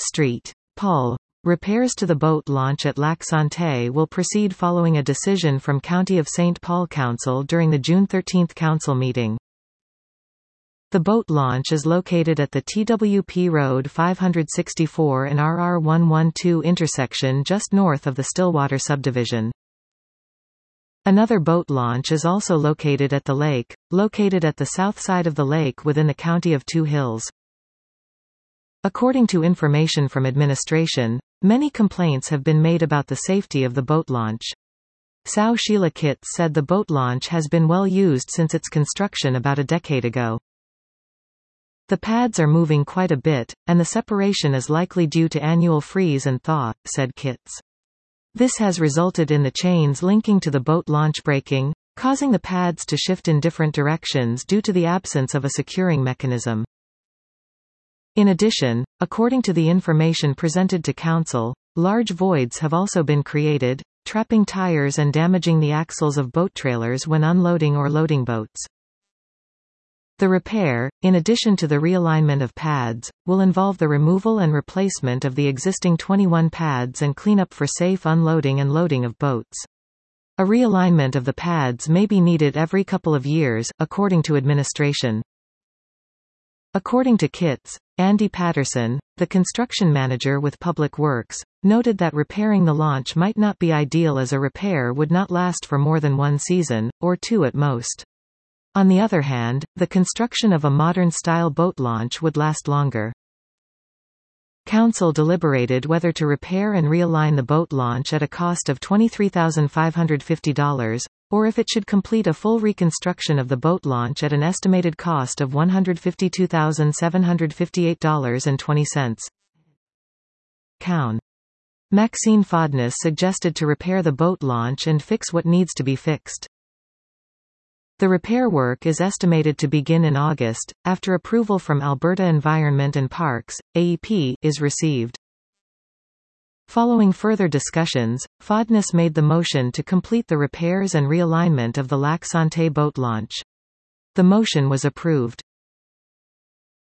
Street. Paul. Repairs to the boat launch at Lac Santé will proceed following a decision from County of St. Paul Council during the June 13 council meeting. The boat launch is located at the TWP Road 564 and RR 112 intersection just north of the Stillwater subdivision. Another boat launch is also located at the lake, located at the south side of the lake within the county of Two Hills. According to information from administration, many complaints have been made about the safety of the boat launch. Sao Sheila Kitts said the boat launch has been well used since its construction about a decade ago. The pads are moving quite a bit, and the separation is likely due to annual freeze and thaw, said Kitts. This has resulted in the chains linking to the boat launch breaking, causing the pads to shift in different directions due to the absence of a securing mechanism. In addition, according to the information presented to Council, large voids have also been created, trapping tires and damaging the axles of boat trailers when unloading or loading boats. The repair, in addition to the realignment of pads, will involve the removal and replacement of the existing 21 pads and cleanup for safe unloading and loading of boats. A realignment of the pads may be needed every couple of years, according to administration. According to Kitts, Andy Patterson, the construction manager with Public Works, noted that repairing the launch might not be ideal as a repair would not last for more than one season, or two at most. On the other hand, the construction of a modern-style boat launch would last longer. Council deliberated whether to repair and realign the boat launch at a cost of $23,550, or if it should complete a full reconstruction of the boat launch at an estimated cost of $152,758.20. Coun. Maxine Fodness suggested to repair the boat launch and fix what needs to be fixed. The repair work is estimated to begin in August, after approval from Alberta Environment and Parks, AEP, is received. Following further discussions, Fodness made the motion to complete the repairs and realignment of the Lac Santé boat launch. The motion was approved.